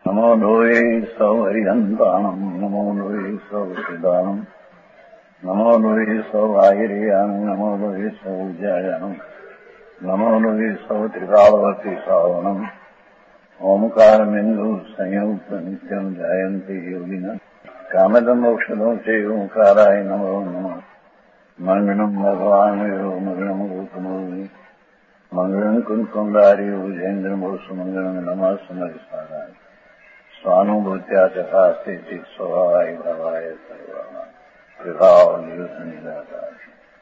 नमो लोये सौहरिहन्ताणम् नमो लोये सौसिदानम् नमो लोये सौवाहिर्यानम् नमो लोये सौज्यायानम् नमो लोये सौत्रिकालवर्ति सावनम् ओंकारमिन्दु संयुक्त नित्यम् जायन्ति योगिनः कामदम् औषधम् च ओंकाराय नमो नमः मङ्गलम् भगवान् यो मङ्गलम् गौतमोऽग्नि मङ्गलम् कुन्कुण्डारि उजेन्द्रमोसुमङ्गलम् नमः समरिसाराय स्वानुभूत्या चकास्ते स्वभावाय भवाय सर्वाणां विभावनियुतनिदाताय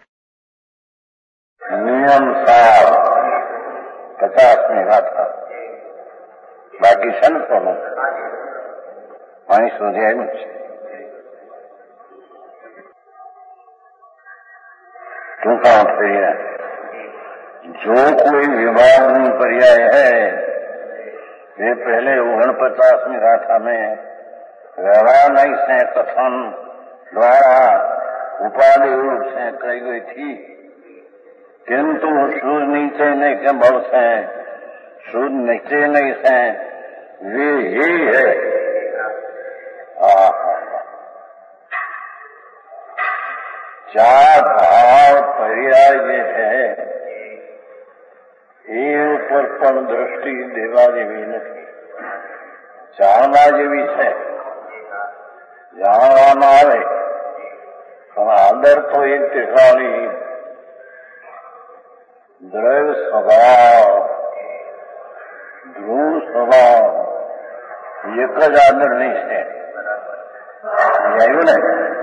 नियम 50 में था बाकी संतों वहीं सूर्य टूका पर्याय जो कोई विभाग पर्याय है ये पहले 49 गाथा में व्यवहार से कथन द्वारा उपाधि रूप से कही गई थी, किंतु सूर्य नीचे नहीं के बल से सूर्य नीचे नहीं से वे ही है। चार भाव पर्याय ये है, ये ऊपर पण दृष्टि देवा जेवी नहीं, जाणवा जेवी है, जाणवामां आवे पण आदर तो एक त्रिकाली द्रव्य स्वभाव ध्रुव स्वभाव एक ज आदर नहीं है ने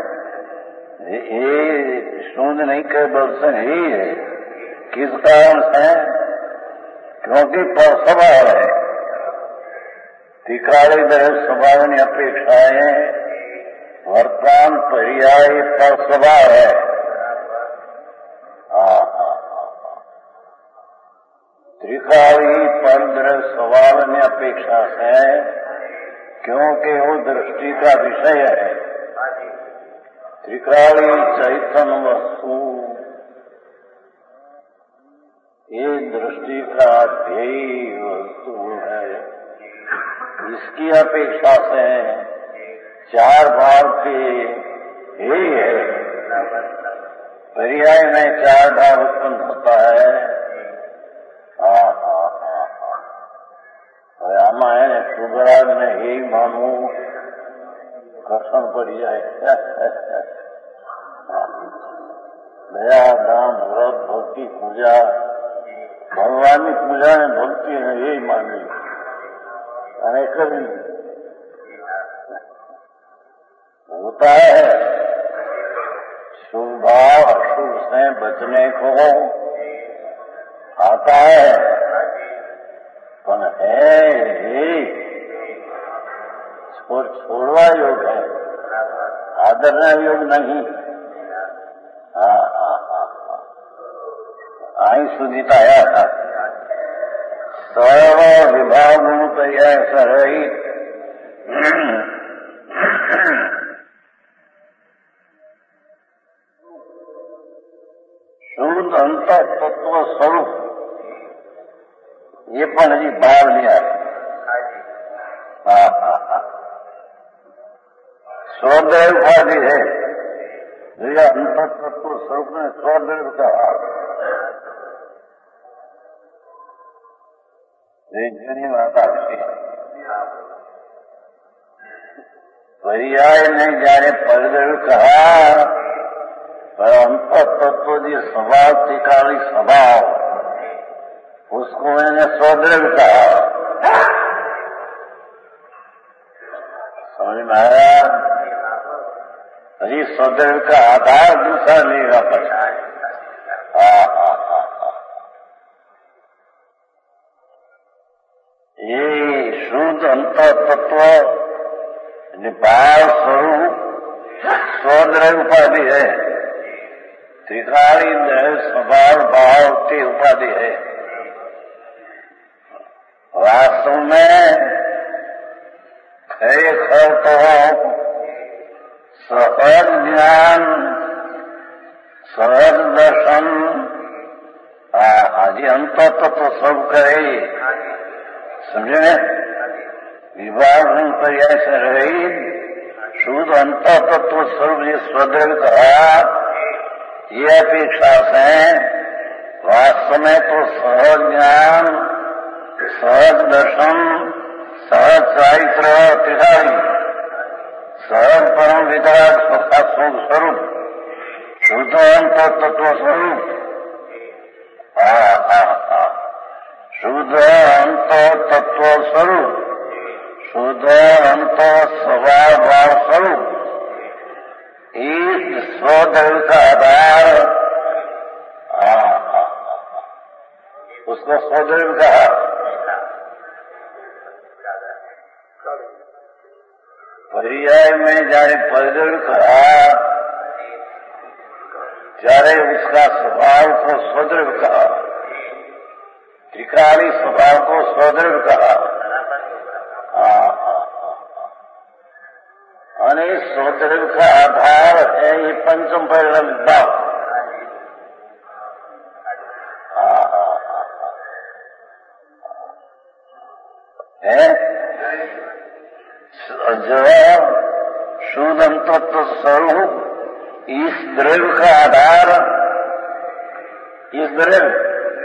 ये शून्य नहीं के दर्शन ही है। किस कारण से? क्योंकि पर स्वभाव है, त्रिकाली द्रव्य स्वभाव की अपेक्षाएं वर्तमान पर्याय पर स्वभाव है। त्रिकाली पर द्रव्य स्वभाव की अपेक्षा से, क्योंकि वो दृष्टि का विषय है। त्रिकाली चैतन्य वस्तु ये दृष्टि का ध्येय वस्तु है। इसकी अपेक्षा से चार भाव के यही है। पर्याय में चार भाव उत्पन्न होता है। रामायण सुभराज ने यही मानू कसम पड़ी जाए। दया दान व्रत भक्ति पूजा भगवान की पूजा में भक्ति है, यही मानी अनेक होता है। शुभ भाव अशुभ से बचने को आता है, पर है छोड़वा योग है, आदरना योग नहीं। आई सुनित आया था सर्व विभाग पर्याय सरहित शुद्ध अंत तत्व स्वरूप ये पण हजी भाव लिया। स्वदेव उपाधि है, अंत तत्व स्वरूप में स्वदेव का घणी વાત આવશે। पर्याय ने जाने परदेव कहा, पर अंत तत्व जो स्वभाव त्रिकाली स्वभाव उसको मैंने स्वदेव कहा। समझ में आया? अभी स्वदेव का आधार दूसरा लेगा पछाए। ये शुद्ध अंत तत्व भाव स्वरूप स्वद्रव्य उपाधि है। त्रिकाली द्रव्य स्वभाव भाव की उपाधि है। वास्तव में खरेखर तो सहज ज्ञान सहज दर्शन आज अंत तत्व सब करे, समझे? विभाग पर्याय से रहित शुद्ध अंत तत्व स्वरूप ये स्वद्रव्य कहा, ये अपेक्षा से वास्तव में तो सहज ज्ञान, सहज दर्शन, सहज चारित्र त्रिधारी, सहज परम विधायक स्वरूप शुद्ध अंत तत्व स्वरूप, शुद्ध अंत तत्व स्वरूप, शुद्ध अंत स्वभाव स्वरूप, इस स्वद्रव्य का आधार, उसको स्वद्रव्य कहा। पर्याय में जारे परद्रव्य कहा, जारे उसका स्वभाव को स्वद्रव्य कहा, त्रिकाली स्वभाव को स्वद्रव्य कहा। અને स्वद्रव्य का आधार है ये पंचम परिणाम भाव। है जो शुद्ध तत्व स्वरूप इस द्रव्य का आधार, इस द्रव्य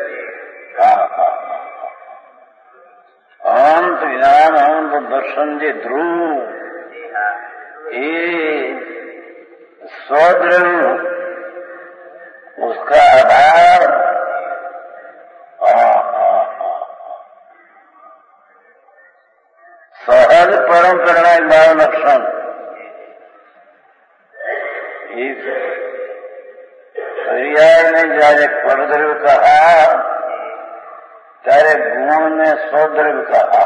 अंत ज्ञान अंत दर्शन जे ध्रुव, ये स्वद्रव्य उसका आधार सहज परम परिणाम भाव लक्षण, इस पर्याय में जारे परद्रव्य कहा, ત્યારે ગુણ ને स्वद्रव्य कहा।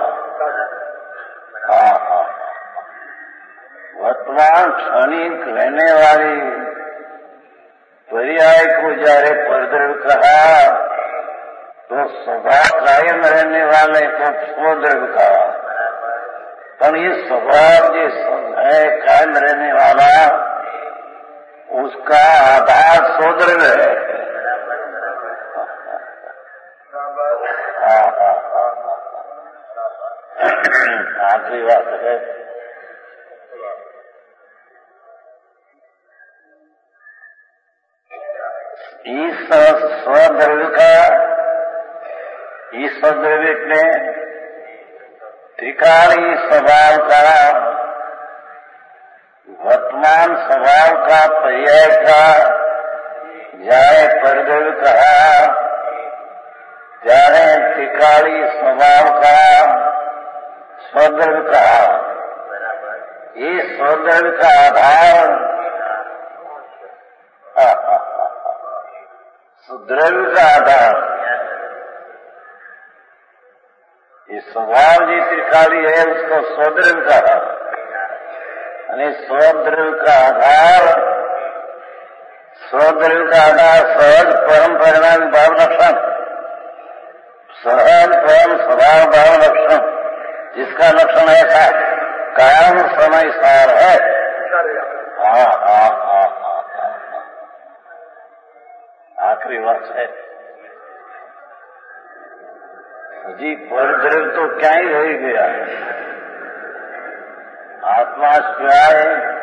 वर्तमान क्षणिक रहने वाली पर्याय को जारे परद्रव्य कहा, तो स्वभाव कायम रहने वाले को स्वद्रव्य कहा। पर ये स्वभाव जिस है कायम रहने वाला, उसका आधार स्वद्रव्य है। आखिरी बात है, इस स्वद्रव्य का, इस स्वद्रव्य में त्रिकाली स्वभाव का, वर्तमान स्वभाव का पर्याय का जाए परद्रव्य कहा, जाए त्रिकाली स्वभाव का स्वद्रव्य कहा। ये स्वद्रव्य का आधार द्रव्य का आधार, ये स्वभाव जी त्रिकाली है, उसको स्वद्रव्य कहा। यानी स्वद्रव्य का आधार, स्वद्रव्य का आधार सहज परम परिणाम भाव लक्षण, सहज परम स्वभाव भाव लक्षण, जिसका लक्षण ऐसा कायम समय सार है। आखिरी वर्ष है जी। परद्रव्य तो क्या ही रह गया, आत्मा शिवाय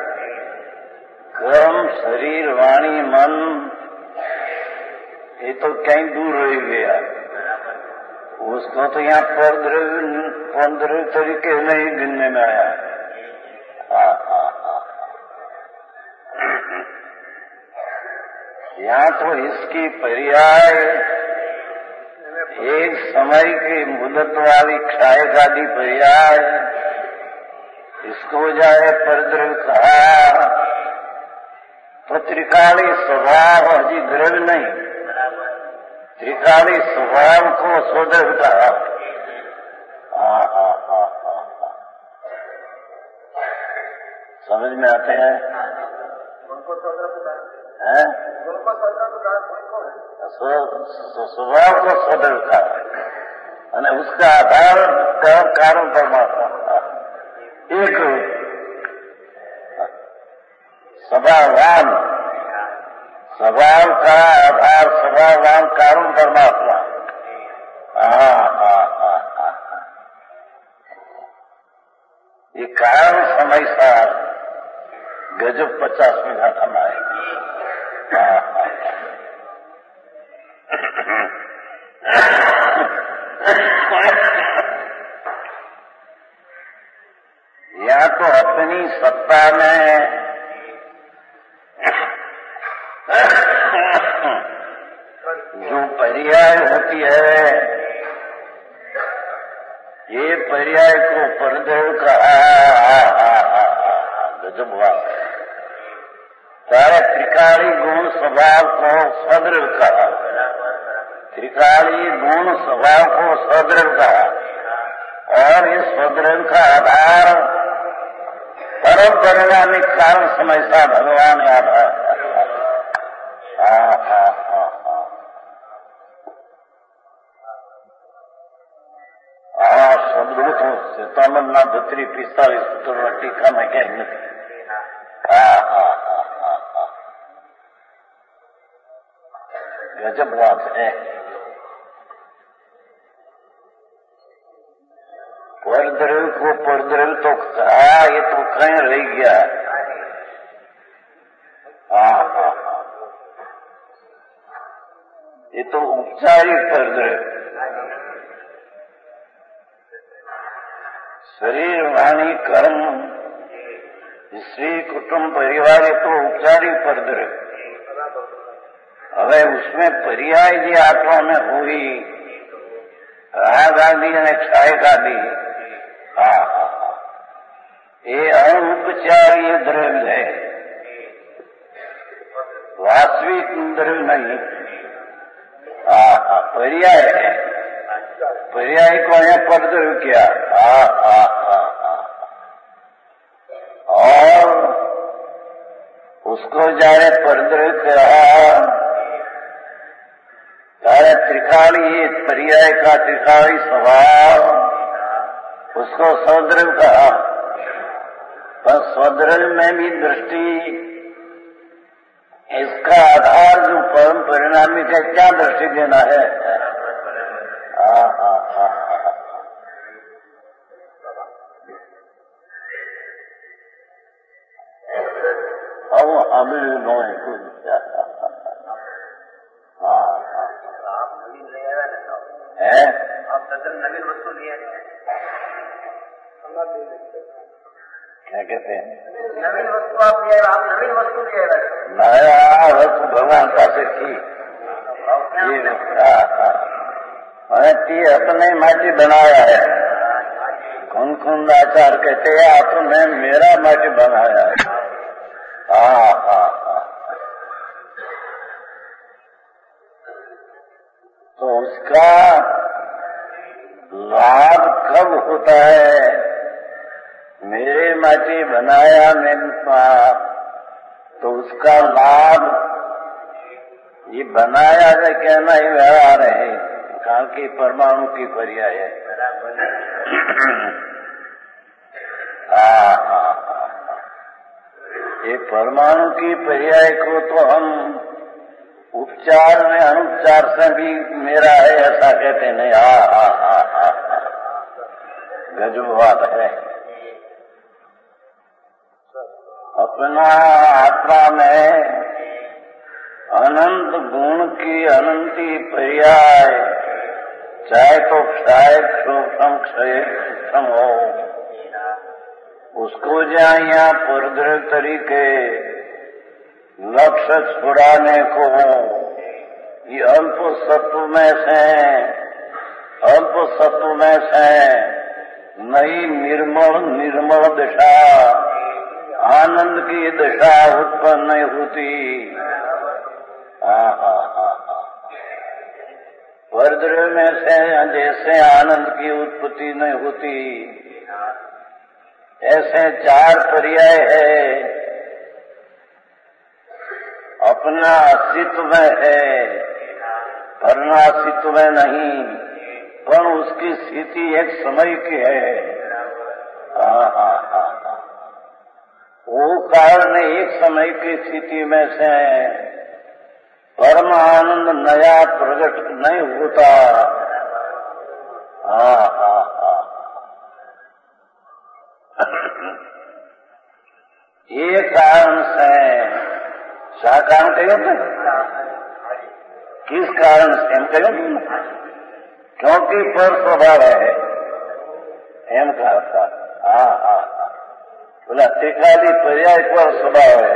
कर्म शरीर वाणी मन, ये तो कहीं दूर रह गया। उसको तो यहाँ परद्रव्य तरीके नहीं गिनने में आया। यहाँ तो इसकी पर्याय एक समय की मुदत वाली क्षायकादि पर्याय, इसको जाए परद्रव्य कहा, तो त्रिकाली स्वभाव अजी द्रव्य नहीं, त्रिकाली स्वभाव को स्वद्रव्य कहा। समझ में आते हैं? स्वभाव को स्वद्रव्य कहा, અને उसका आधार कारण परमात्मा एक स्वभाववान, स्वभाव का आधार स्वभाववान कारण परमात्मा। ये कारण समय सा गजब 50 मिनट हमारे या तो अपनी सत्ता में जो पर्याय होती है, ये पर्याय को परदेव कहा गजब बात है। सारे त्रिकाली गुण स्वभाव को सदृढ़ कहा, त्रिकाली गुण स्वभाव को सदृढ़ कहा, और इस सदृढ़ का आधार परम परिणामिक कारण समय सा भगवान आधार। सदृढ़ तो सीतामढ़ना 32-45 सूत्र टीका में कह नहीं। गजब बात है। परद्रल को परद्रल तो कहा, ये तो कहीं रह गया। ये तो औपचारिक परद्रल, शरीर वाणी कर्म स्त्री कुटुंब परिवार, ये तो औपचारिक परद्रल। હવે उसमें पर्याय जी आत्मा में हुई राग आदि અને क्षायक आदि, ये अनौपचारिक द्रव्य है, वास्तविक द्रव्य नहीं। पर्याय है, पर्याय को यहाँ परद्रव्य किया। और उसको जाने परद्रव्य कहा, सारे त्रिकाली पर्याय का त्रिकाली स्वभाव, उसको सौद्रव्य कहा। पर सौद्रव्य में भी दृष्टि, इसका आधार जो परम परिणामिक है, क्या दृष्टि देना है? अब हमें नो है कुछ है, आप नवीन वस्तु लिए क्या कहते हैं? नवीन वस्तु आप लिए, आप नवीन वस्तु लिए नया वस्तु भगवान પાસે थी। ये अपने माटी बनाया है। कुंकुम आचार कहते हैं आपने मेरा माटी बनाया है। तो उसका लाभ कब होता है? मेरे माटी बनाया मैंने, तो उसका लाभ ये बनाया है कहना ही व्यवहार है, कारण की परमाणु की पर्याय है। ये परमाणु की पर्याय को तो हम उपचार में अनुपचार से भी मेरा है ऐसा कहते नहीं। गजब बात है। अपना आत्मा में अनंत गुण की अनंती पर्याय, चाहे तो क्षय क्षोभम क्षय हो, उसको जहाँ यहाँ परद्रव्य तरीके लक्ष्य छुड़ाने को ये अल्प सत्व में से नई निर्मल दशा, आनंद की दशा उत्पन्न नहीं होती। परद्रव्य में से जैसे आनंद की उत्पत्ति नहीं होती, ऐसे चार पर्याय है। अपना अस्तित्व में है, वरना अस्तित्व में नहीं, पर उसकी स्थिति एक समय की है। वो कारण एक समय की स्थिति में से परम आनंद नया प्रकट नहीं होता। कारण કહ્યું તું किस कारण से એમ કહ્યું તું क्योंकि पर स्वभाव है એમ कहा था। हाँ हाँ हाँ बोला त्रिकाली पर्याय पर स्वभाव है।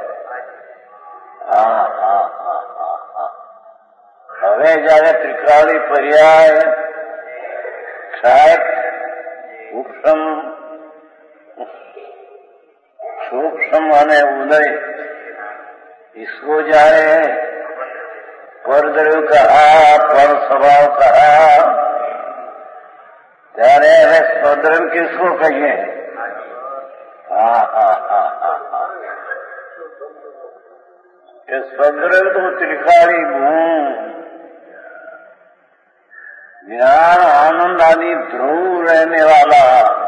हाँ हाँ हाँ हाँ हाँ હવે જયારે ત્રિકાળી पर्याय क्षात ઉપસમ सूक्ष्म અને उदय इसको जाए परद्रव्य कहा पर स्वभाव कहा ત્યારે હવે स्वद्रव्य किसको कहिए? हाँ हाँ हाँ हाँ हाँ ये स्वद्रव्य तो त्रिकाली गुण ज्ञान आनंद आदि ध्रुव रहने वाला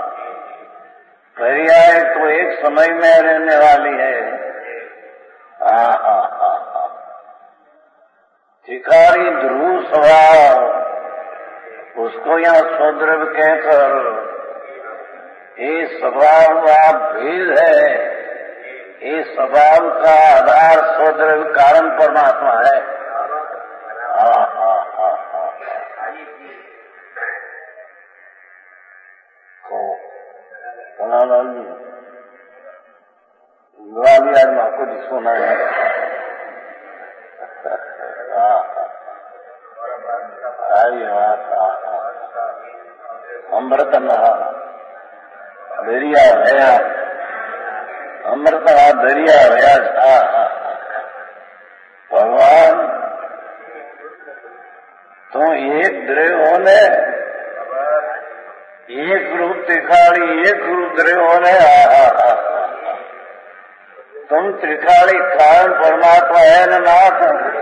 पर्याय तो एक समय में रहने वाली है। हाँ हाँ हाँ हाँ त्रिकाली ध्रुव स्वभाव उसको यहाँ स्वद्रव्य कहकर ये स्वभाव का भेद है। ये स्वभाव का आधार स्वद्रव्य कारण परमात्मा है। हाँ हाँ हाँ हाँ ग्वालियर में कुछ सुना है। अमृत दरिया भया अमृत दरिया भया था। भगवान तो एक द्रव्य होने एक रूप त्रिकाली एक रूप द्रव्य होने तुम त्रिकाली कारण परमात्मा है न नाथ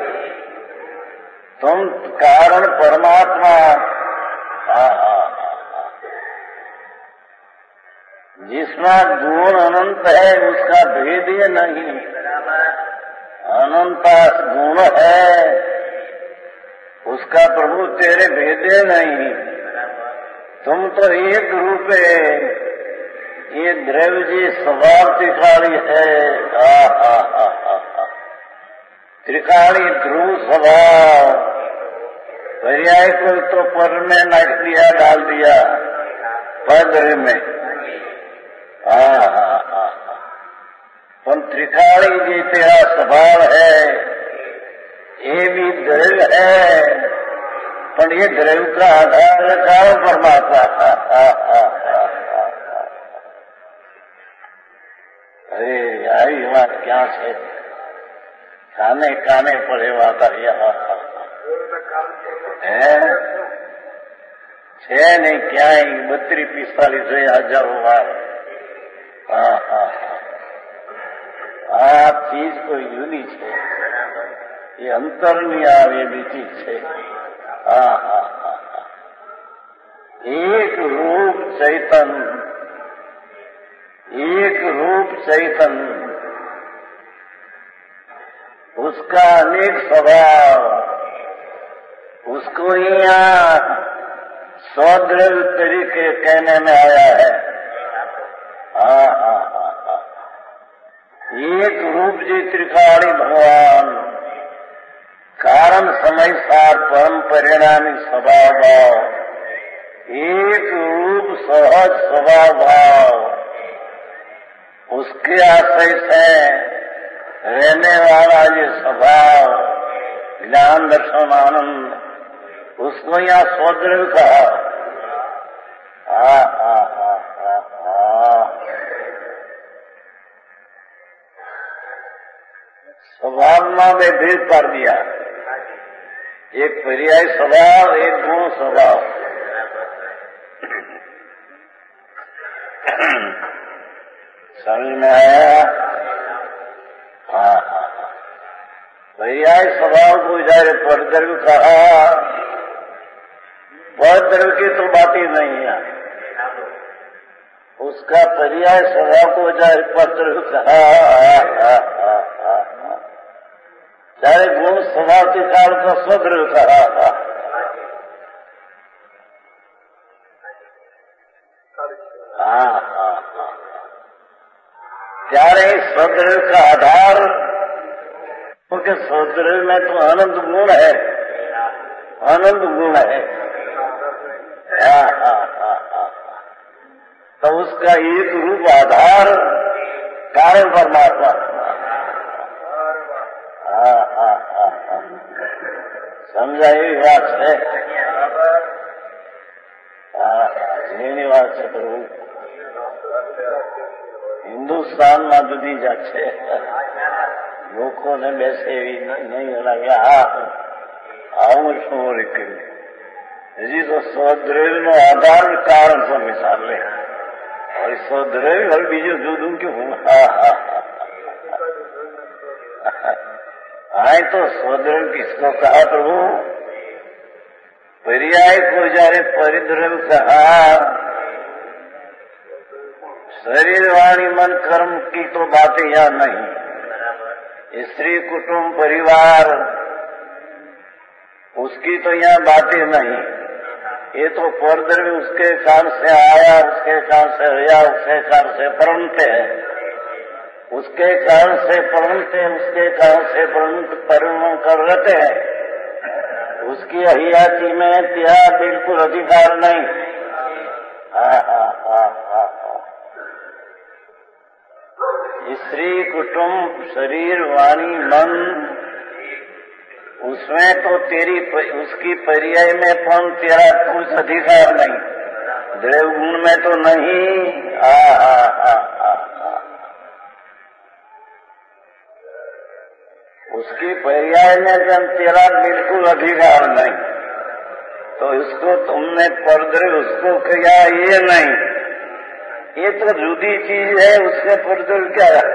तुम कारण परमात्मा। जिसमें गुण अनंत है उसका भेद ही नहीं। अनंत गुण है उसका प्रभु तेरे भेदे नहीं। तुम तो एक रूप है ये द्रव्य जी स्वभाव त्रिकाली है। त्रिकाली ध्रुव स्वभाव पर्याय को तो पर में नाट दिया डाल दिया पद्र में। हाँ हाँ हाँ पर त्रिकाली जी तेरा स्वभाव है ये भी द्रव्य है पर ये द्रव्य का आधार कारण परमात्मा था। अरे यार ये बात क्या है काने काने पड़े बात है नहीं क्या 32-45 बार। हाँ हाँ આ ચીજ કોઈ જુદી છે એ અંતરની આવેલી ચીજ છે। હા હા હા એક રૂપ ચૈતન उसका अनेक स्वभाव उसको यहाँ स्वद्रव्य तरीके कहने में आया है। हाँ हाँ हाँ हाँ एक रूप जी त्रिकाली भगवान कारण समय सार परम परिणामी स्वभाव भाव एक रूप सहज स्वभाव भाव उसके आशय से रहने वाला ये स्वभाव ज्ञान दर्शन आनंद उसको यहाँ स्वद्रव्य कहा। स्वभाव में भेद कर दिया एक पर्याय स्वभाव एक गुण स्वभाव। समझ में आया? हाँ हाँ पर्याय स्वभाव को इधर परद्रव्य कहा। परद्रव्य की तो बात ही नहीं है उसका पर्याय स्वभाव को इधर परद्रव्य कहा। चाहे गुण स्वभाव के काल का स्वद्रव्य कहा। हाँ हाँ हाँ ત્યારે સ્વદ્રવ્ય का आधार क्योंकि स्वद्रव्य में तो आनंद गुण है, आनंद गुण है। तो उसका एक रूप आधार कारण परमात्मा। समझा ये बात है? જેની વાત છે પ્રભુ, હિન્દુસ્તાનમાં જુદી જાત છે, લોકોને બેસે એવી નહીં લાગે. આવું શું કર્યું? હજી તો સ્વદ્રવ્યનો આધાર કારણ પર મિસાલ લે. હવે સ્વદ્રવ્ય હવે બીજું જુદું કેવું? आए तो स्वद्रव्य किसको कहा प्रभु? पर्याय को जारे परिद्रव्य कहा। शरीर वाणी मन कर्म की तो बातें यहाँ नहीं, स्त्री कुटुंब परिवार उसकी तो यहाँ बातें नहीं। ये तो परद्रव्य उसके काम से आया, उसके काम से गया, उसके काम से परमते है, उसके कारण से परिणत, उसके कारण से परिणाम कर रहते हैं। उसकी अहियाती में तेरा बिल्कुल अधिकार नहीं। स्त्री कुटुंब शरीर वाणी मन उसमें तो तेरी उसकी पर्याय में पण तेरा कुछ अधिकार नहीं। देव गुण में तो नहीं। उसकी पर्याय में जब तेरा बिल्कुल अधिकार नहीं, तो इसको तुमने परद्रव्य उसको किया ये नहीं, ये तो जुदी चीज है, उससे परद्रव्य क्या है?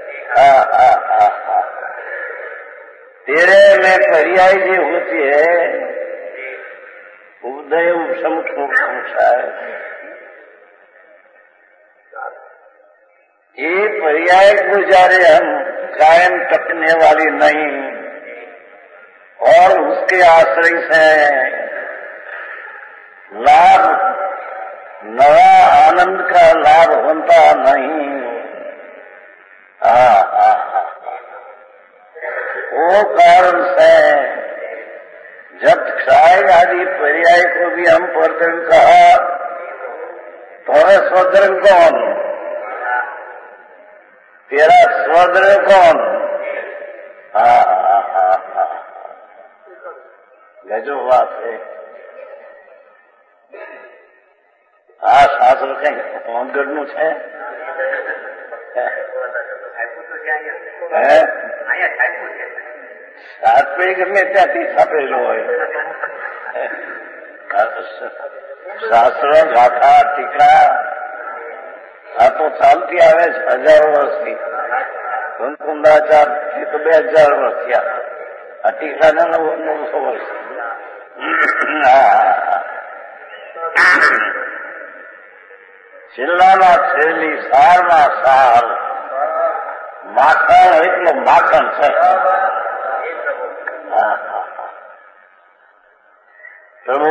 तेरे में पर्याय जो होती है उदय उपशम है, ये पर्याय गुजारे हम कायम टकने वाली नहीं, और उसके आश्रय से लाभ नया आनंद का लाभ होता नहीं। वो कारण से जब क्षय आदि पर्याय को भी हम परद्रव्य कहा, तो स्वद्रव्य कौन? तेरा स्वद्रव्य कौन? गजो बात है। शास्त्र कहीं પાવનગઢનું છે? સાતપે ગમે ત્યાંથી છાપેલો હોય. શાસ્ત્ર ગાથા ટીકા આ તો ચાલતી આવે છે હજારો વર્ષથી. કુંદાચારથી તો 2000 વર્ષ થયા. આ ટીકાના 900 વર્ષ. છેલ્લાના છેલ્લી સારના સાર માખણ એટલો માખણ છે. પ્રભુ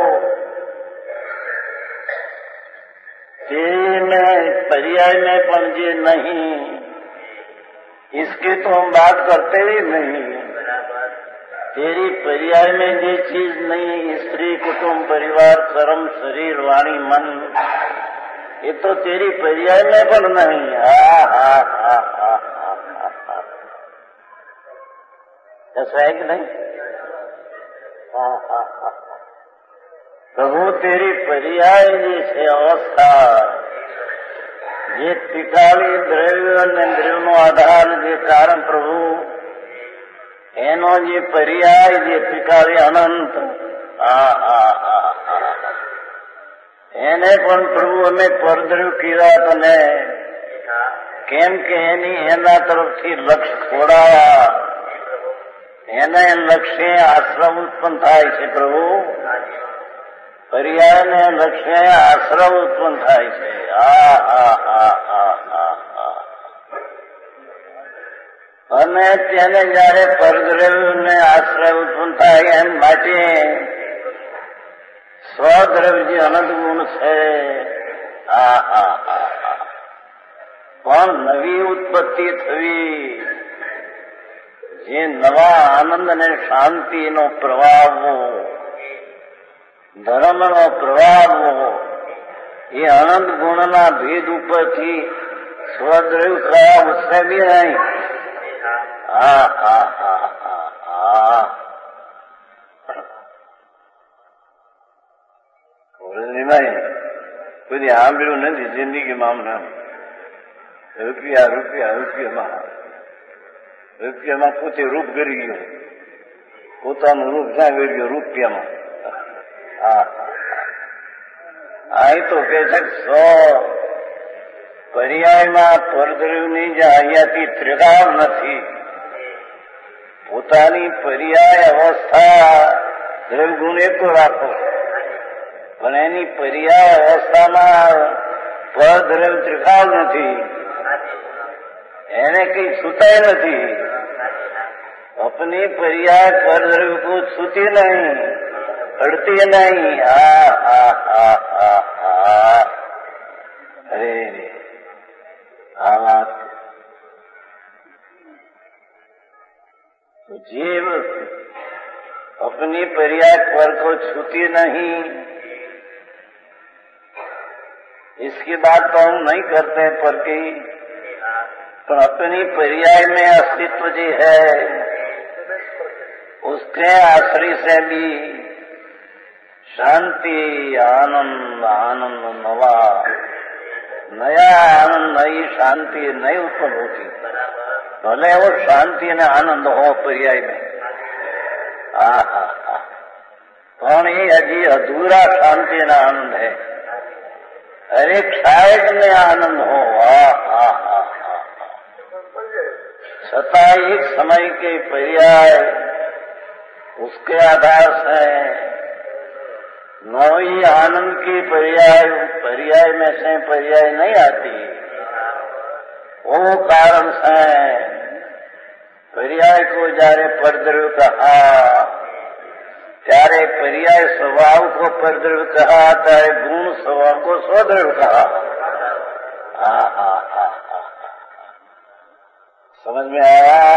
तेरी में पर्याय में पण जे नहीं, इसकी तो हम बात करते ही नहीं। तेरी पर्याय में जो चीज नहीं, स्त्री कुटुंब परिवार कर्म शरीर वाणी मन, ये तो तेरी पर्याय में पण नहीं। ऐसा है कि नहीं? प्रभु तेरी पर्याय जैसे अवस्था ये त्रिकाली द्रव्य અને દ્રવ્યનો આધાર જે કારણ પ્રભુ એનો જે પર્યાય જે ત્રિકાલી અનંત એને પણ પ્રભુ અમે પરદ્રવ્ય કીધા તને, કેમ કે એના તરફથી લક્ષ ખોડાયા, એને લક્ષ્ય આશ્રમ ઉત્પન્ન થાય છે પ્રભુ. पर्याय ने लक्ष्य आश्रय उत्पन्न થાય છે. અને તેને જયારે પરદ્રવ્યને આશ્રય ઉત્પન્ન થાય એમ માટે સ્વદ્રવ્ય જે અનંત ગુણ છે, પણ નવી ઉત્પત્તિ થવી જે નવા આનંદ અને શાંતિનો પ્રવાહવો, ધર્મનો પ્રવાહવો, એ અનંત ગુણના ભેદ ઉપરથી સ્વદ્રવ કયા ઉત્સે બી નહીં. હા હા હા હા હા કોઈ સાંભળ્યું નથી જિંદગીમાં. રૂપિયા રૂપિયા રૂપિયામાં પોતે રૂપ કરી ગયો, પોતાનું રૂપ ક્યાં કરી ગયો રૂપિયામાં. હા અહીં તો કે છે 100 પર્યાયમાં પરદ્રવ્યની જે અહીંયાથી ત્રિકાળ નથી. પોતાની પર્યાય અવસ્થા દ્રવ્યગુણ એકો રાખો, પણ એની પર્યાય અવસ્થામાં પરદ્રવ્ય ત્રિકાળ નથી. એને કઈ છૂટાય નથી. अपनी पर्याय परद्रव्य को छूती नहीं, अड़ती नहीं. हा हा हा हा हा अरे આ વાત जीव अपनी पर्याय पर को छूती नहीं. इसकी बात तो हम नहीं करते पर की, पर अपनी पर्याय में अस्तित्व जी है, उसके आश्रय से भी शांति आनंद आनंद नया आनंद नई शांति नहीं उत्पन्न होती. भले वो शांति ने आनंद हो पर्याय में, पण ये हजी अधूरा शांति ना आनंद है. हरेक साइड में आनंद हो. छता एक समय के पर्याय उसके आधार से नई आनंद की पर्याय में से पर्याय नहीं आती. वो कारण से पर्याय को जारे परद्रव्य कहा, त्यारे पर्याय स्वभाव को परद्रव्य कहा, त्यारे गुण स्वभाव को स्वद्रव्य कहा. समझ में आया?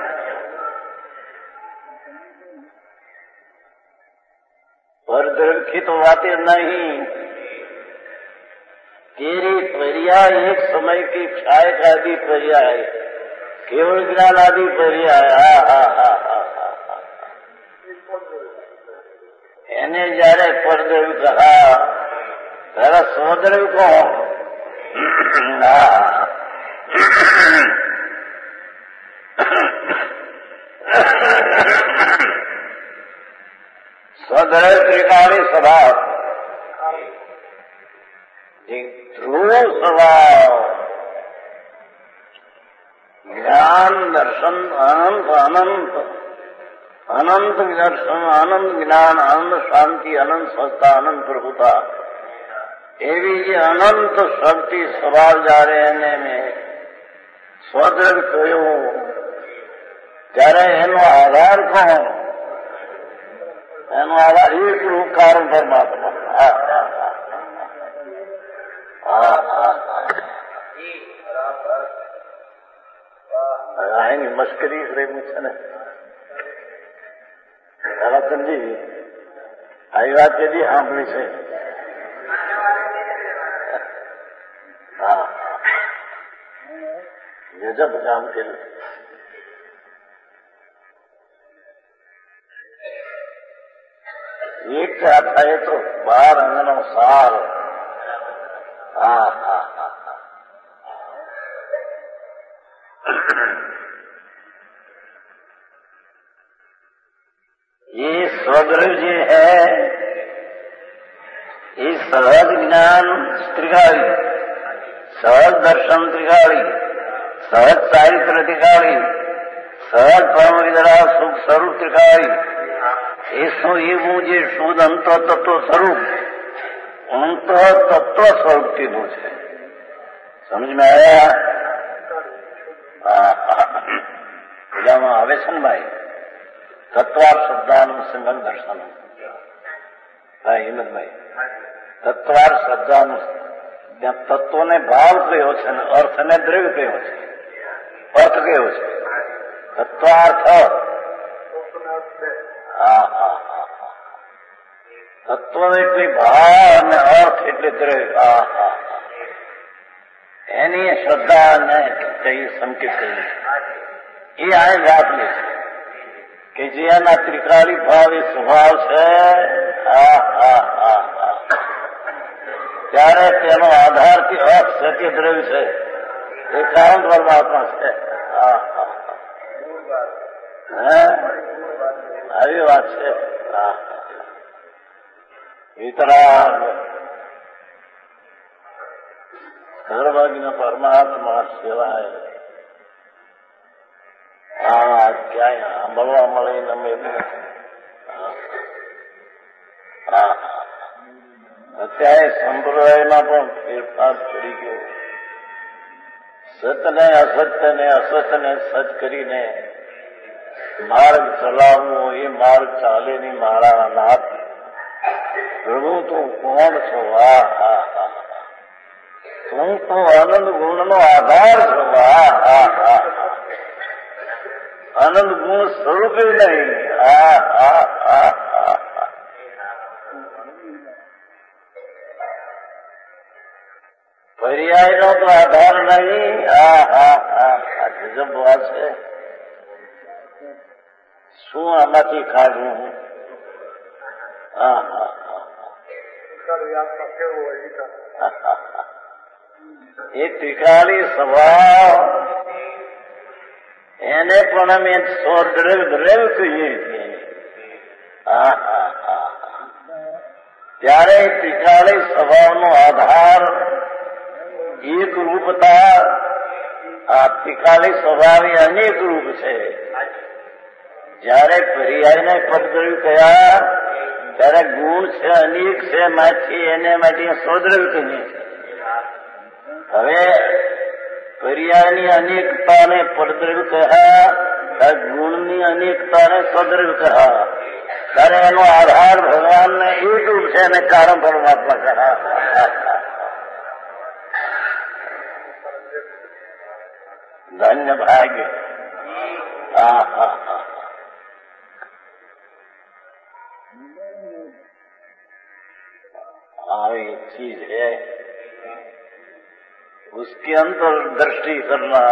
परद्रव्य की तो बातें नहीं. तेरी पर्याय एक समय की क्षायक आदि पर्याय, केवल ज्ञान आदि पर्याय. એને જયારે પરદ્રવ્ય કહા ત્યારે સ્વદ્રવ્ય કોણ? स्वद्रव्य त्रिकाली स्वभाव, ध्रुव स्वभाव, ज्ञान दर्शन अनंत अनंत अनंत दर्शन आनंद ज्ञान आनंद शांति अनंत सत्ता अनंत प्रभुता एवी जे अनंत शक्ति स्वभाव जा रहे में स्वद्रव्य कयो त्यारे एनो आधार कोण? એનો આધાર એક રૂપ કારણ પરમાત્મા. એની મશ્કરી રહેવું છે ને તારાચંદજી. આવી વાત કેદી સાંભળી છે? ગજબ કામ કર્યું. एक आता है तो 12 अंगनों साल. ये स्वद्रव्य है, ये सहज ज्ञान त्रिकाली, सहज दर्शन त्रिकाली, सहज चारित्र त्रिकाली, सहज परम विदरा सुख स्वरूप त्रिकाली. એવું જે શુદ્ધ અંત તત્વ સ્વરૂપ અંત તત્વ સ્વરૂપ કીધું છે. સમજ માં આવ્યા? પેલામાં આવે છે ને ભાઈ તત્વાર શ્રદ્ધાનું સંગમ દર્શન. ભાઈ હિંમતભાઈ તત્વાર શ્રદ્ધાનું તત્વને ભાવ કયો છે ને અર્થને દ્રવ્ય કયો છે? અર્થ કયો છે? તત્વાર્થ. હા હા હા. તત્વ એટલે ભાવ અને અર્થ એટલે દ્રવ્ય. હા હા. એની શ્રદ્ધા ને કઈ સંકેત કર્યું એ આ જાતની છે કે જે એના ત્રિકાળી ભાવ એ સ્વભાવ છે. હા હા હા હા. ત્યારે તેનો આધારથી અર્થ છે કે દ્રવ્ય છે એ કારણ પરમાત્મા છે. હા હા. હે આવી વાત છે. હા. વિતરાગ સર્વજ્ઞ પરમાત્મા સિવાય હા ક્યાંય સાંભળવા મળે ને મેં અત્યારે સંપ્રદાયમાં પણ ફેરફાર કરી ગયો. સતને અસત્યને અસત્યને સત કરીને માર્ગ ચલાવવો એ માર્ગ ચાલે નહીં મારા નાથ. પ્રભુ તું કોણ છો? હા હા હા. તું તો આનંદ ગુણનો આધાર છો. હા હા હા. આનંદ ગુણ સ્વરૂપે નહીં. હા હા હા હા. પર્યાયનો તો આધાર નહીં. હા હા હા. ગજબ વાત છે. શું આમાંથી કાઢવું? હા હા એ ત્રિકાળી સ્વભાવ એને પણ અમે દ્રવ્ય કહીએ છીએ. હા હા હા. ત્યારે ત્રિકાળી સ્વભાવનો આધાર એક રૂપતા. આ ત્રિકાળી સ્વભાવ એ અનેક રૂપ છે. જયારે પર્યાયને પદદ્રવ્ય કયા ત્યારે ગુણ છે અનેક છે માંથી એને માટે સ્વદ્રવ્ય કહીએ છીએ. હવે પર્યાયની અનેકતાને પરદ્રવ્ય કહ્યા, ગુણની અનેકતાને સ્વદ્રવ્ય કહ્યા. ત્યારે એનો આધાર ભગવાનને એક રૂપ છે અને કારણ પરમાત્મા કહ્યા. ધન્ય ભાગ્ય. હા હા હા. ये चीज है उसके अंदर दृष्टि करना.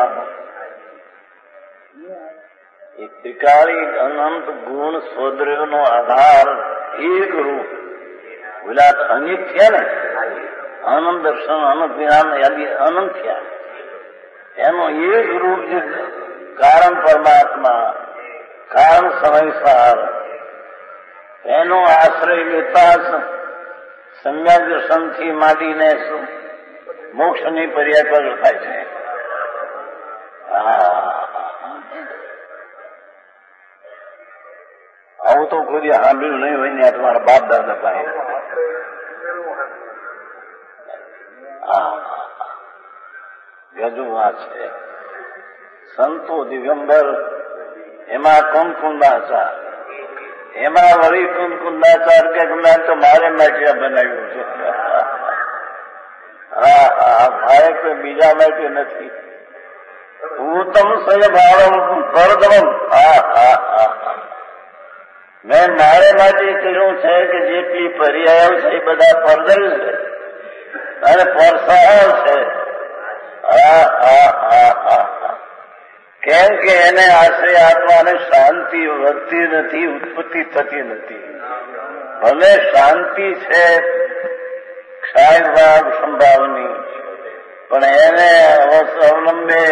ये त्रिकाली अनंत गुण स्वद्रव्य नो आधार एक रूप बोला अनेक थे ने आनंद दर्शन अनंत ज्ञान यानी अनंत थया એનો એક રૂપ જે કારણ પરમાત્મા કારણ સમયસાર એનો આશ્રય લેતા સમ્યક દર્શનથી માંડીને મોક્ષની પર્યાય પર થાય છે. આવું તો કોઈ સાંભળ્યું નહીં હોય ને તમારા બાપ દાદા પાસે. ગજુ વાત છે. સંતો દિગંબર એમાં કુંકુંદાચાર એમાં વળી કુંકુંદાચાર કે તો મારે માટે બનાવ્યું છે. હા હા મારે કોઈ બીજા માટે નથી. ઉત્તમ સયભાવ પરદમ. હા હા હા. મેં મારે માટે કહ્યું છે કે જેટલી પર્યાયો છે એ બધા પરદલ છે અને પરસાળ છે. હા હા હા હા. કેમ કે એને આશ્રય આપવાને શાંતિ વધતી નથી, ઉત્પત્તિ થતી નથી. ભલે શાંતિ છે ક્ષાયભાવ સંભાવની પણ એને અવલંબે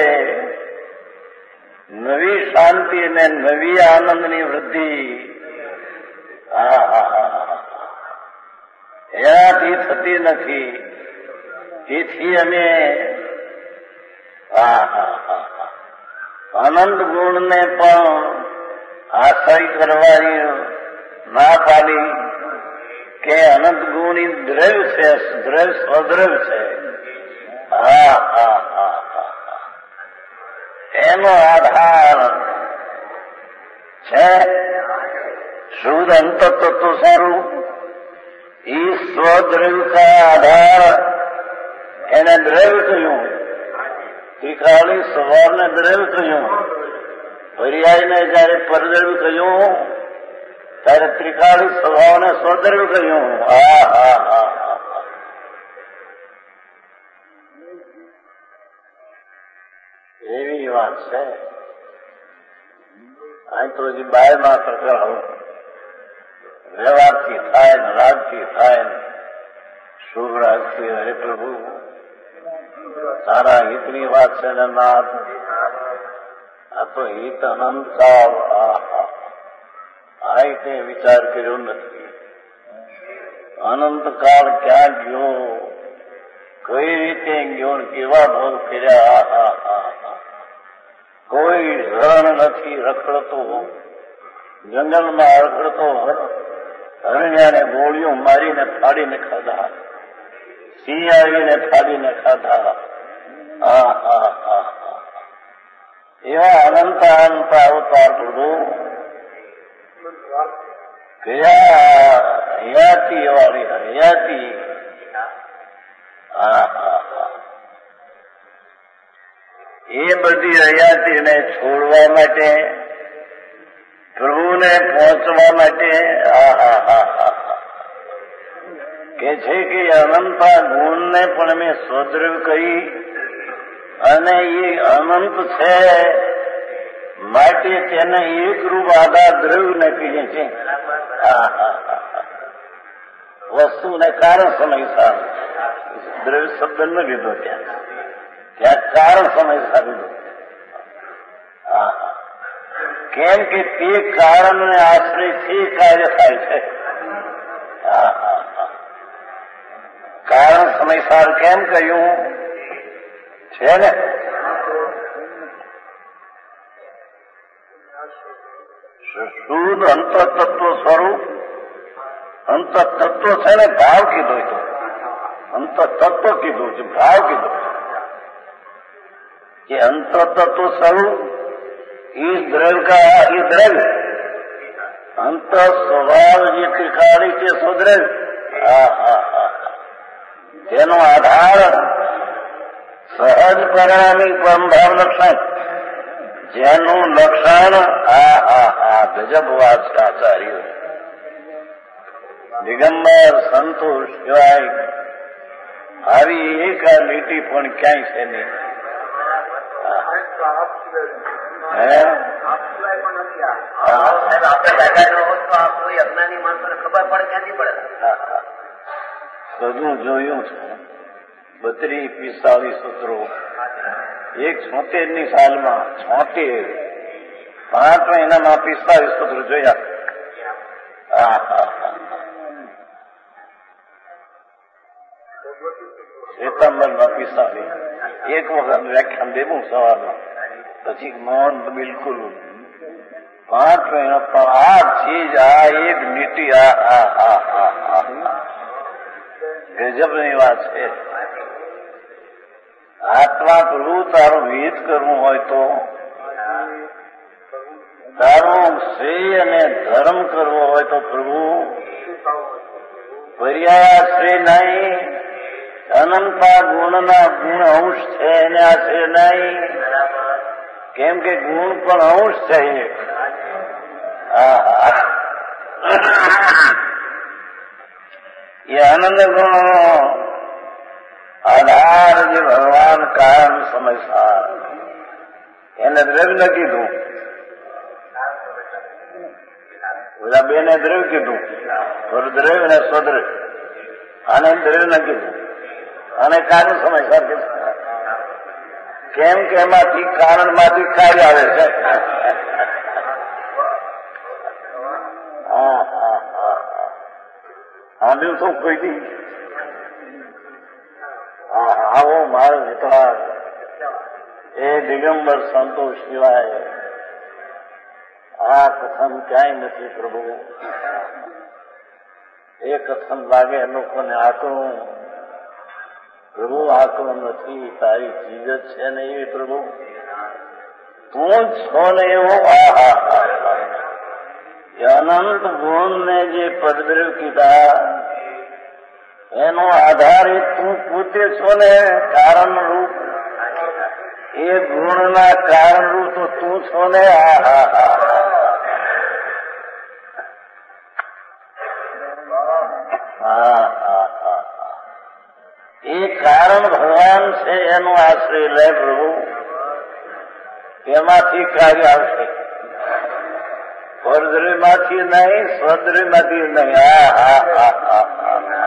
નવી શાંતિ અને નવી આનંદની વૃદ્ધિ એનાથી થતી નથી. તેથી અમે આનંદ ગુણને પણ આશ્રય કરવાની ના પાડી કે અનંત ગુણી દ્રવ્ય છે, દ્રવ્ય સ્વદ્રવ્ય છે. હા હા હા હા. એનો આધાર છે શુદ્ધ અંત તત્વ સ્વરૂપ. ઈ સ્વદ્રવ્ય કા આધાર એને દ્રવ્ય કહ્યું. ત્રિકાળી સ્વભાવને દ્રવ્ય કહ્યું. પર્યાયને જયારે પરદ્રવ્ય કહ્યું ત્યારે ત્રિકાળી સ્વભાવને સ્વદ્રવ્ય કહ્યું. હા હા હા એવી વાત છે. અહીં તો હજી બાયમાં પ્રકરણ વ્યવહારથી થાય ને રાગથી થાય ને શુભ રાગથી. હરે પ્રભુ તારા હિતની વાત છે ને નાથ, આ તો હિત અનંત. આ તે વિચાર કર્યો નથી. અનંતકાળ ક્યાં ગયો, કઈ રીતે ગયો, કેવા ભોગ કર્યા. કોઈ રણ નથી રખડતો, જંગલમાં રખડતો હરણ્યાને ગોળીઓ મારીને ફાડીને ખાધા, સિંહ આવીને ફાડીને ખાધા. એવા અનંત અનંત અવતાર પ્રભુ કયા હયાતી વાળી હયાતી. એ બધી હયાતીને છોડવા માટે, પ્રભુને પહોંચવા માટે કે છે કે અનંતા ગુણને પણ મેં સ્વદ્રવ્ય કહી, અને એ અનંત છે માટે તેને એક રૂપ આધાર દ્રવ્યને કહીએ છીએ. વસ્તુને કારણ સમય દ્રવ્ય શબ્દ ન લીધો, ત્યાં કારણ સમય લીધો. કેમ કે તે કારણને આશ્રયથી કાર્ય થાય છે. કારણ સમયસાર કેમ કહ્યું છે ને? શુદ્ધ અંતતત્વ સ્વરૂપ, અંતતત્વ છે ને ભાવ કીધો, તો અંતતત્વ કીધું છે, ભાવ કીધો કે અંતતત્વ સ્વરૂપ इस द्रव्य का ये द्रव्य अंत स्वभाव જે ત્રિકાળી કે સ્વદ્રવ્ય, તેનો આધાર સહજ પરિણામી પરમભાવ લક્ષણ, જેનું લક્ષણ ગજબ વાત છે આચાર્ય દિગંબર સંતોષ સિવાય આવી એક આ લીટી પણ ક્યાંય છે નહીં. બધું જોયું છે. 32-45 સૂત્રો, એક 76ની સાલમાં 76, 5 મહિનામાં 45 સૂત્રો જોયા. સિતંબરમાં 45, એક વખત વ્યાખ્યાન દેવું સવારમાં, પછી મૌન બિલકુલ 5 મહિના. પણ આ ચીજ, આ એક નીતિ, ગજબની વાત છે. આત્મા પ્રભુ તારું હિત કરવું હોય તો, તારું શ્રેય અને ધર્મ કરવો હોય તો પ્રભુ પર્યાયાશ્રેય નહીં, અનંતા ગુણના ગુણ અંશ છે એને આશ્રય નહીં. કેમ કે ગુણ પણ અંશ છે. એ આનંદ ગુણનો આધાર જે ભગવાન કારણ સમયસાર એને દ્રવ્ય ન કીધું, બધા બેને દ્રવ્ય કીધું, દ્રવ્ય ને સ્વદ્રવ્ય, આને દ્રવ્ય ન કીધું, અને કારણ સમયસાર કીધું. કેમ કે એમાંથી કારણમાંથી કાર્ય આવે છે. સાંભળ્યું તો કોઈ દી? આવો મારો વિતરાગ એ દિગંબર સંતોષ સિવાય આ કથન ક્યાંય નથી પ્રભુ. એ કથન લાગે લોકોને આકરું, પ્રભુ આકરું નથી, તારી ચીજ જ છે ને એવી પ્રભુ, તું જ છો ને એવો. અનંત ગુણને જે પદદ્રવ્ય કીધા એનો આધાર તું પોતે છો ને, કારણ રૂપ. એ ગુણના કારણરૂપ તો તું છો ને. એ કારણ ભગવાન છે એનો આશ્રય લે પ્રભુ, એમાંથી કાર્ય આવશે. પરદ્રવ્યમાંથી નહીં, સ્વદ્રવ્યમાંથી નહીં.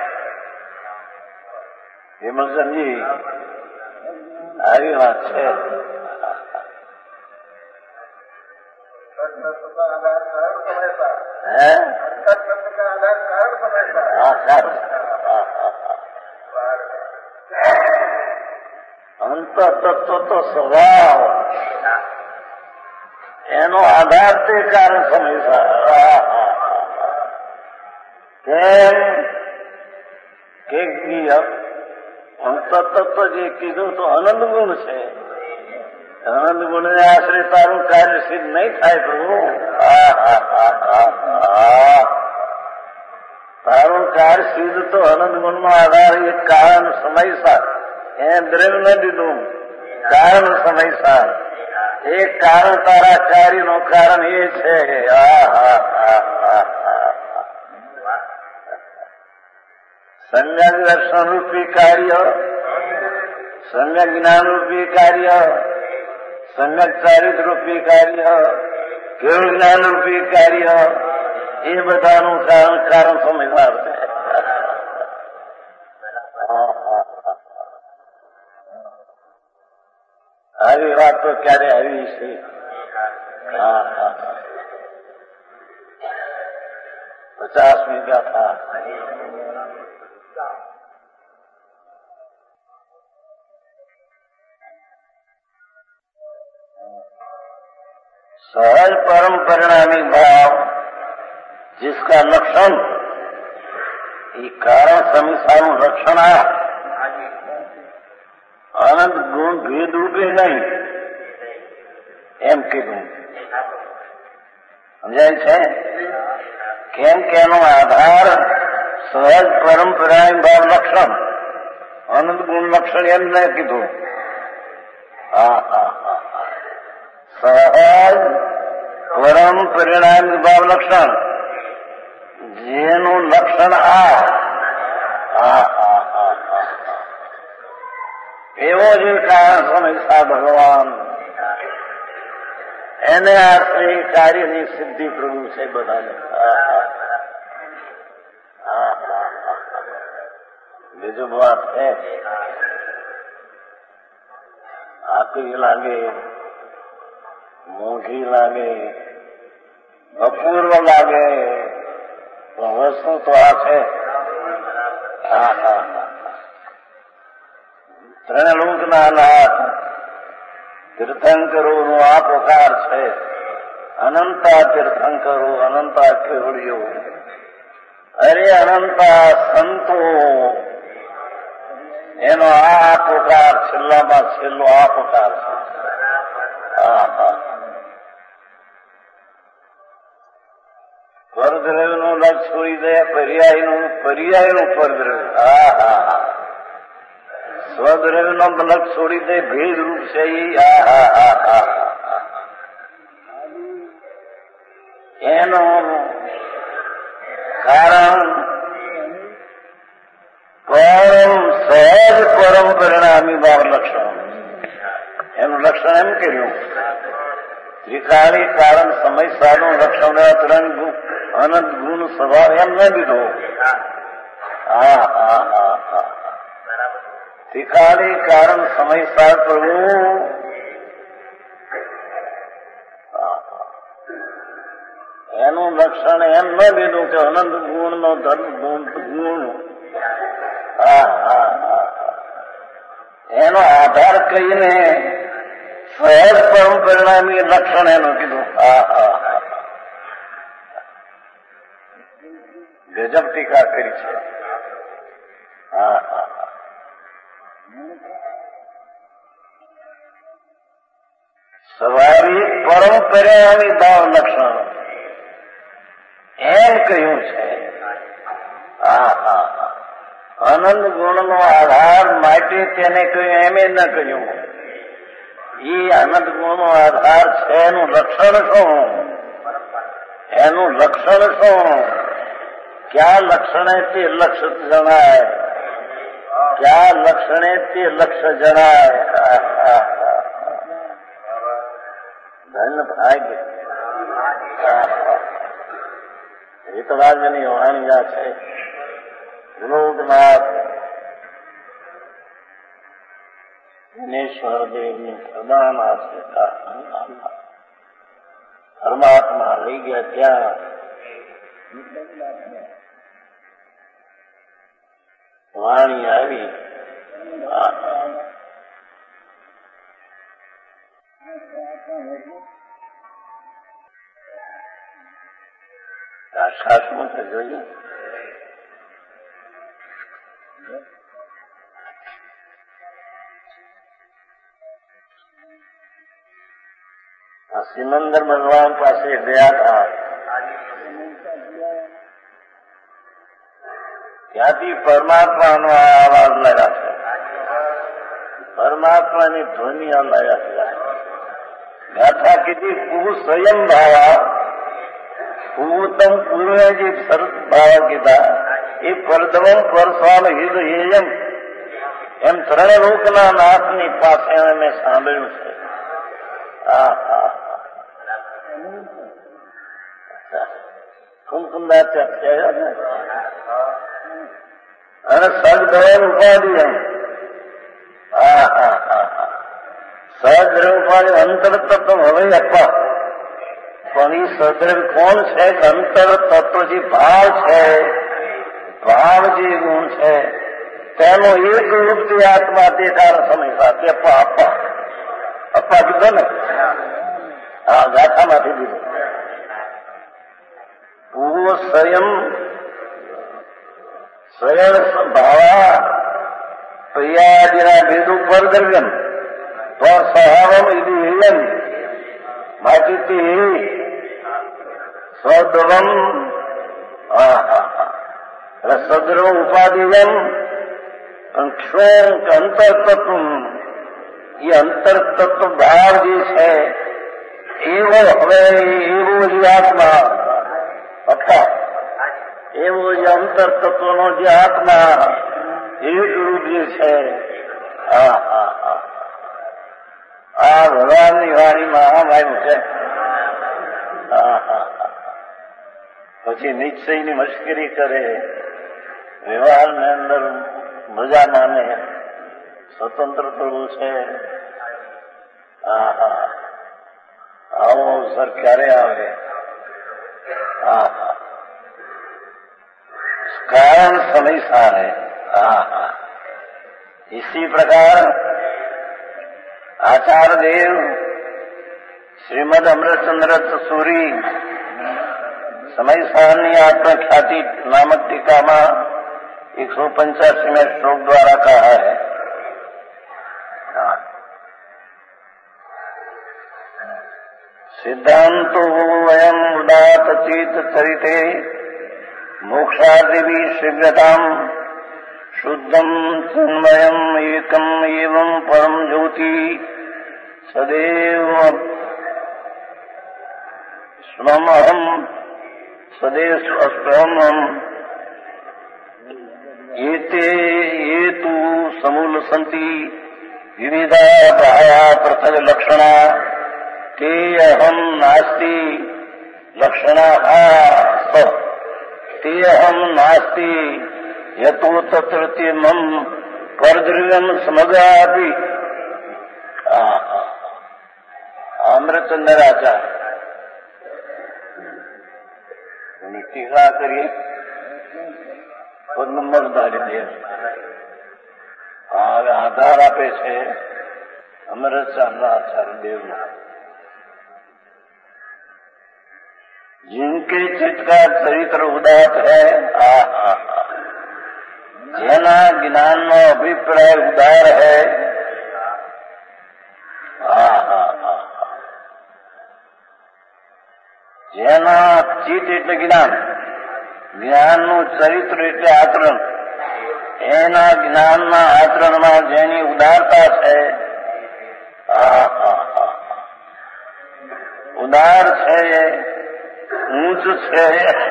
હેમલચંદજી આવી વાત છે. અંતતત્વ તો સ્વભાવ, એનો આધાર તે કારણ સમયસર. કેમ કે અંતતત્વ જે કીધું તો અનંત ગુણ છે. અનંત ગુણને આશરે તારું કાર્ય સિદ્ધ નહીં થાય પ્રભુ. તારું કાર્ય સિદ્ધ તો અનંત ગુણનો આધાર એ કારણ સમયસર. એ દ્રવ્ય ન દીધું, કારણ સમયસર. એ કારણ તારા કાર્યનું કારણ એ છે. સમ્યક દર્શન રૂપી કાર્ય, સમ્યક જ્ઞાન રૂપી કાર્ય, સમ્યક ચારિત્ર રૂપી કાર્ય, કેવળ જ્ઞાન રૂપી કાર્ય, એ બધાનું કારણ સમજનાર છે. આવી વાત તો ક્યારે આવી છે? 50મી ગાથા. सहज परम परिणामी भाव जिसका लक्षण ये कारण समीसारू लक्षण आ अनंत गुण भेद रूपे नहीं एम कीधुं. समझाय छे? केम के एनो आधार सहज परम परिणामी भाव लक्षण, अनंत गुण लक्षण एम न कीधुं. सहज પરમ પરિણામ ભાવ લક્ષણ, જેનું લક્ષણ એવો જે કારણ સમયસા ભગવાન, એને આશ્રય કાર્યની સિદ્ધિ પ્રભુ છે બધાને. બીજું વાત છે, આકરી લાગે, મોઘી લાગે, અપૂર્વ લાગે, વસ્તુ તો આ છે. ત્રણલોકના નાથ તીર્થંકરોનો આ પ્રકાર છે. અનંતા તીર્થંકરો, અનંતા કેવડીઓ, અરે અનંતા સંતો, એનો આ પ્રકાર છેલ્લામાં છેલ્લો આ પ્રકાર છે. પરદ્રવ્યનું લક્ષ છોડી દે, પર્યાયનું પરદ્રવ્ય. સ્વદ્રવ્યનો લક્ષ છોડી દે, ભેદ રૂપ છે એનું કારણ સહજ પરમ પરિણામી ભાવ લક્ષણ. એનું લક્ષણ એમ કર્યું, ત્રિકાળી કારણ સમયસારનું લક્ષણ ત્રણ અનંત ગુણ સ્વભાવ એમ ન દીધો. ત્રિકાળી કારણ સમયસાર પ્રભુ એનું લક્ષણ એમ ન દીધું કે અનંત ગુણનો ગુણ. એનો આધાર કહીને સહજ પરમ પરિણામી લક્ષણ એનું કીધું. ગજબ ટીકા કરી છે. સ્વાભાવિક પરમ પરિણામી ભાવ લક્ષણ એમ કહ્યું છે. અનંત ગુણનો આધાર માટે તેને કહ્યું, એમ ન કહ્યું. એ અનંત ગુણનો આધાર છે. એનું લક્ષણ શું? એનું લક્ષણ શું? ક્યાં લક્ષણે તે લક્ષ જણાય? ક્યાં લક્ષણે તે લક્ષ જણાય? ધન ભાગ્ય હિતરાજની વાણિયા છે. વિનોદનાથ દિનેશ્વર દેવની પ્રદાન આશ્રિતા પરમાત્મા લઈ ગયા ત્યાં વાણી આવી. શાસમાં તો જોઈએ સિમંદર ભગવાન પાસે ગયા હતા. ત્યાંથી પરમાત્માનો આવાજ લાગ્યા છે. પરમાત્માની ધ્વનિ લાગ્યા છે. ગાથા કીધી પૂ સ્વયં ભાવા પૂતમ પૂર્વે જે સરસ ભાવ કીધા એ પરદવમ પરસ્વામ હિદ હેયમ એમ ત્રણ લોકના નાથની પાસે મેં સાંભળ્યું છે. કુમકુંદાચાર્ય અને સદભવન ઉપાધિ એમ સહદ્રવ ઉપાધિ અંતર તત્વ હવે અપા પણ એ સદ્રવ કોણ છે? અંતર તત્વ જે ભાવ છે, ભાવ જે ગુણ છે તેનો એક રૂપથી આત્મા દેખાર સમય સાથે અપા અપા અપા કીધો ને. હા, ગાથામાંથી દીધો. પૂર્વ સ્વયં સ્વયં ભાવા પ્રિયાદિના ભેદ ઉપર દર્ગન તો સહાવમ ઇતિ હેયમ માચિતિ સદવમ સદ્રવ ઉપાધિયમ ક્ષોમ અંતરતત્વ એ અંતરતત્વ ભાવ જે છે એવો હવે એવો જ આત્મા અથવા એવો જ અંતર તત્વનો જે આત્મા એક રૂપ જે છે આ ભગવાનની વાણીમાં આમ આવ્યું છે. પછી નિશ્ચયની મશ્કરી કરે, વ્યવહારની અંદર મજા માને, સ્વતંત્ર થવું છે. આવો અવસર ક્યારે આવે? कारण समय सार है. इसी प्रकार आचार्य देव श्रीमद अमृतचंद्र सूरी समय सारनी आत्मख्याति नामक टीका में 185वें श्लोक द्वारा कहा है. सिद्धांतो वयम उदात चेत चरिते मोक्षादिवी शीघ्रताम शुद्धम चिन्मयम एकम एवं परम ज्योति सदैव स्वमहम सदैव स्वमहम एते हेतु समूल संति विविधा भाया पृथक लक्षणा ते अहम नास्ति लक्षणा ते अहम नास्ति यतो तत्र मम परद्रव्यम समगापि. अमृतचंद्र आचार्य टीका करिए નંબર ધારી આધાર આપે છે અમૃતચંદ્ર આચાર્ય દેવના. जिनके चित्त का चरित्र उदात है, जेना ज्ञान नो अभिप्राय उदार है, जेना चित्त એટલે જ્ઞાન, જ્ઞાનનું ચરિત્ર એટલે આચરણ, એના જ્ઞાનના આચરણમાં જેની ઉદારતા છે उदार है, ऊंच है,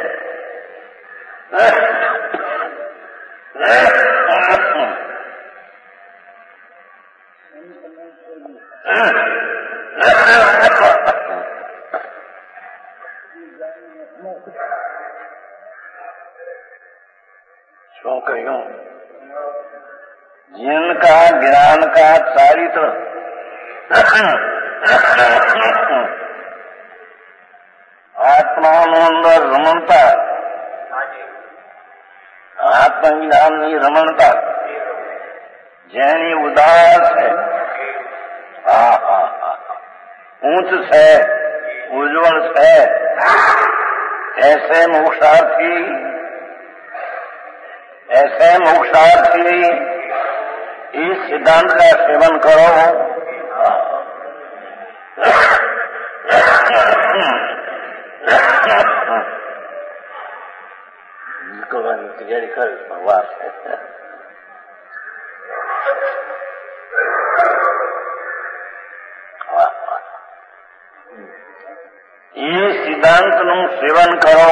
શું કહ્યું? जिनका ज्ञान का चारित्र આત્માનો અંદર રમણતા, આત્મજ્ઞાનની રમણતા જેની ઉદાર છે, ઊંચ છે, ઉજ્જવળ છે, ऐसे मोक्षार्थी इस सिद्धांत का सेवन करो। निकलવાની તૈયારી કરી ભગવાન ये सिद्धांत નું સેવન કરો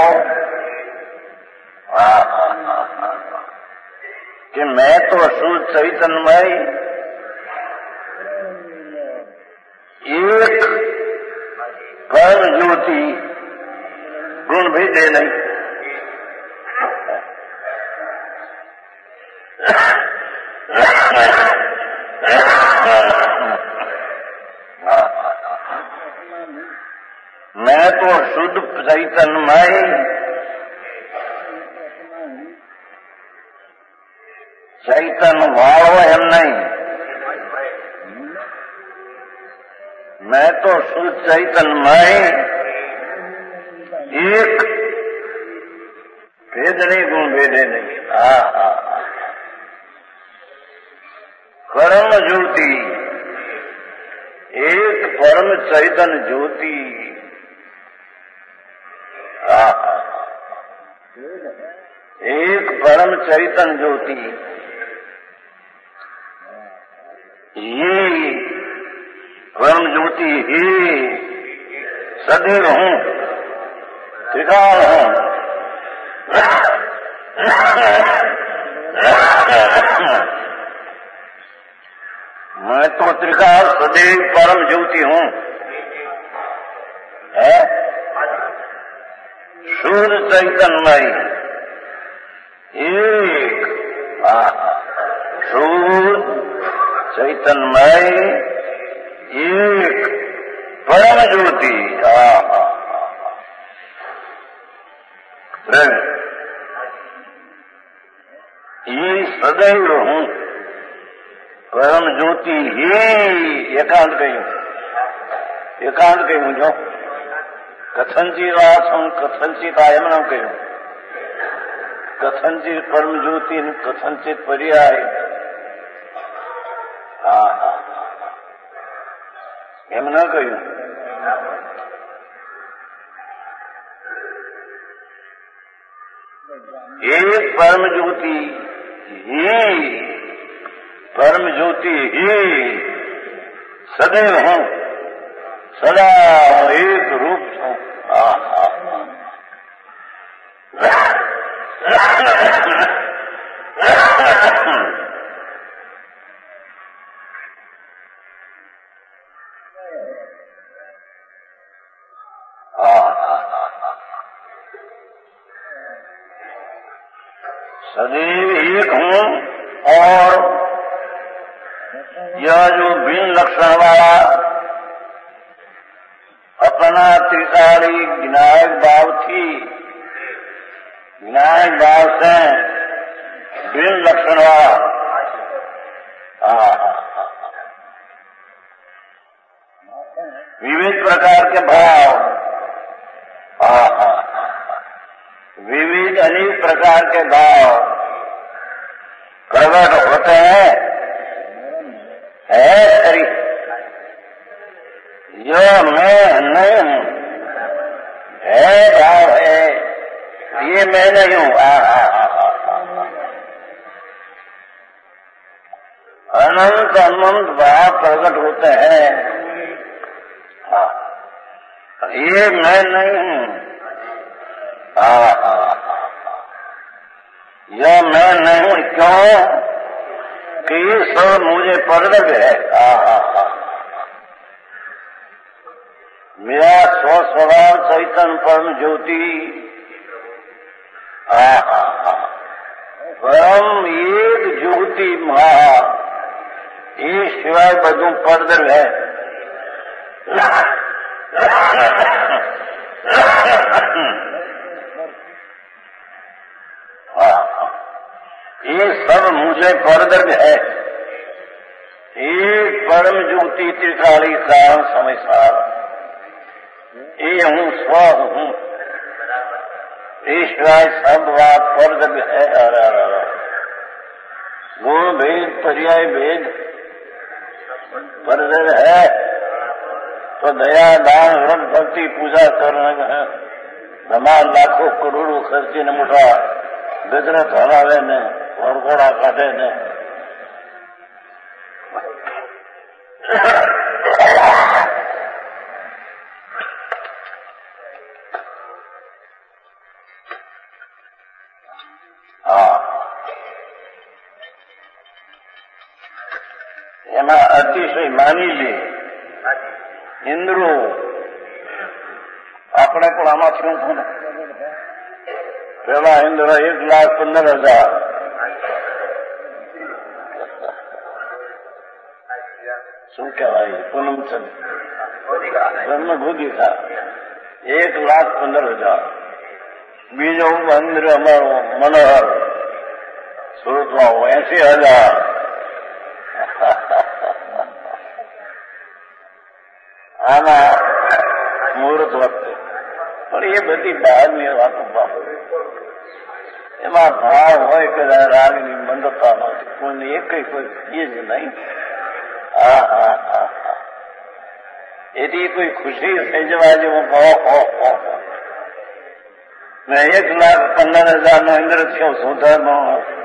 कि मैं तो शुद्ध चैतन्यमय एक परम ज्योति गुण भी दे नहीं। मैं तो शुद्ध चैतन्यमय चैतन्य वालो एम नहीं, मैं तो शुद्ध चैतन्यमय एक भेद नहीं, गुण भेदे नहीं। परम ज्योति, एक परम चैतन्य ज्योति, एक परम चैतन्य ज्योति, ये परम ज्योति ही सदैव हूँ, त्रिकाल हूँ। मैं तो त्रिकाल सदैव परम ज्योति हूँ, शुद्ध चैतन्यमय एक, शुद्ध चैतन्यमय एक परम ज्योति। ये सदैव हूँ परम ज्योति ही एकांत કહ્યું જો કથનચિત વાસમ કથનચિત આયમ ન કહ્યું, કથનચિત પરમ જ્યોતિ કથનચિત પર્યાય। એમ ન કહ્યું। एक परम ज्योति ही सदैव हूँ, सदा एक रूप हूँ। सदैव एक हूँ और यह जो भिन्न लक्षण वाला अपना त्रिकाली विनायक भाव थी, विनायक भाव से भिन्न लक्षण वाला विविध प्रकार के भाव, विविध अनेक प्रकार के भाव प्रकट होते हैं, शरीर जो मैं नहीं हूँ, है भाव है, ये मैं नहीं हूँ। अनंत भाव प्रकट होते हैं। ये मैं नहीं हूं। यह मैं नहीं हूं। क्यों कि ये सब मुझे प्रगट है। मेरा स्वस्वभाव चैतन्य परम ज्योति परम एक જ્યોતિ મહા એ સિવાય બધું પડદર है। ये सब मुझे परदर्द है। एक परम ज्योति त्रिकाली कारण समय सार ये हूँ स्व हूँ। ईश्वर सब बात परदर्द है। गुण भेद पर्याय भेद परदर्द है। तो दया दान व्रत भक्ति पूजा करना है। धमाल लाखों करोड़ों खर्चे ने मोटा गजरत हरावे ने वरघोड़ा काઢે ને એમાં અતિશય માની લે ઇન્દ્રો આપણે પણ આમાં શું થયું ને પેલા ઇન્દ્ર 1,15,000 શું કહેવાય પૂનમચંદ જન્મ ભૂદિકા 1,15,000 બીજો ઇન્દ્ર અમારો મનોહર સુરતમાં 80,000 આના મુહૂર્ત વખતે પણ એ બધી બહારની વાતો બાબત એમાં ભાવ હોય કે રાગની મંદતા નથી કોઈને એક કોઈ એ જ નહીં। એથી કોઈ ખુશી થઈ જવા જેવું ને 1,15,000 નો ઇન્દ્ર થયો સુધારનો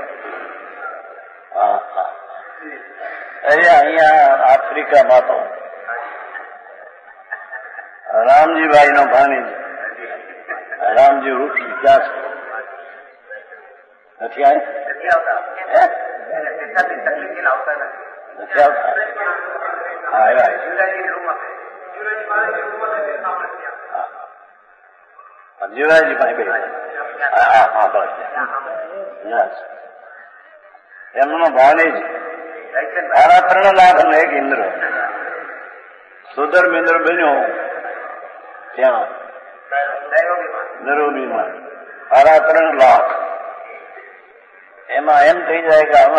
અહીંયા આફ્રિકામાં તો રામજીભાઈ નો ભાણી રામજી વૃક્ષ ક્યાં છે નથી આવ્યા જીવરાજીભાઈ બે એમનો ભાણી મારા 3 લાખ ને 1 ઇન્દ્ર સુધર્મ ઇન્દ્ર બન્યો ત્યાં નરોબીમાં મારા 3 લાખ એમાં એમ થઈ જાય કે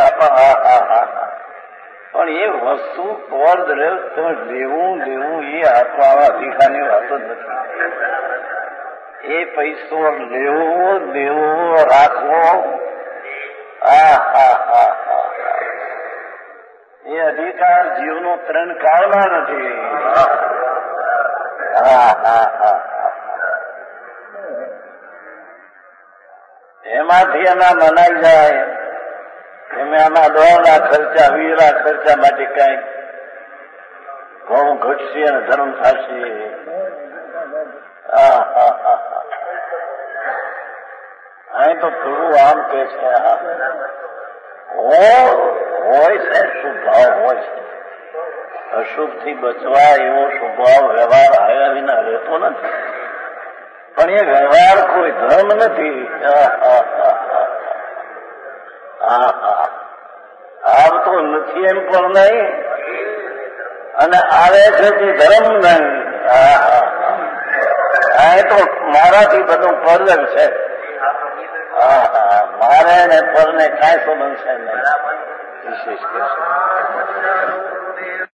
પણ એ વસ્તુ પર્દ રહે તમે લેવું લેવું એ આપવા અધિકારની વાતો જ નથી। એ પૈસો લેવો દેવો રાખવો એ અધિકાર જીવનો 3 કાળમાં નથી। એમાંથી એમાં મનાઈ જાય એમ આમાં દોડના ખર્ચા વીરા ખર્ચા માટે કઈ ઘણું ઘટશે અને ધર્મ થશે। અહીં તો થોડું આમ કે છે હોય છે સ્વભાવ હોય છે અશુભથી બચવા એવો સ્વભાવ વ્યવહાર આવ્યા વિના રહેતો નથી પણ એ વ્યવહાર કોઈ ધર્મ નથી। આવતો નથી એમ પણ નહીં અને આવે છે તે ધર્મ નહીં। આ તો મારાથી બધું પરદર છે। મારે ને પરને કાંઈ સંબંધ છે નહીં વિશેષ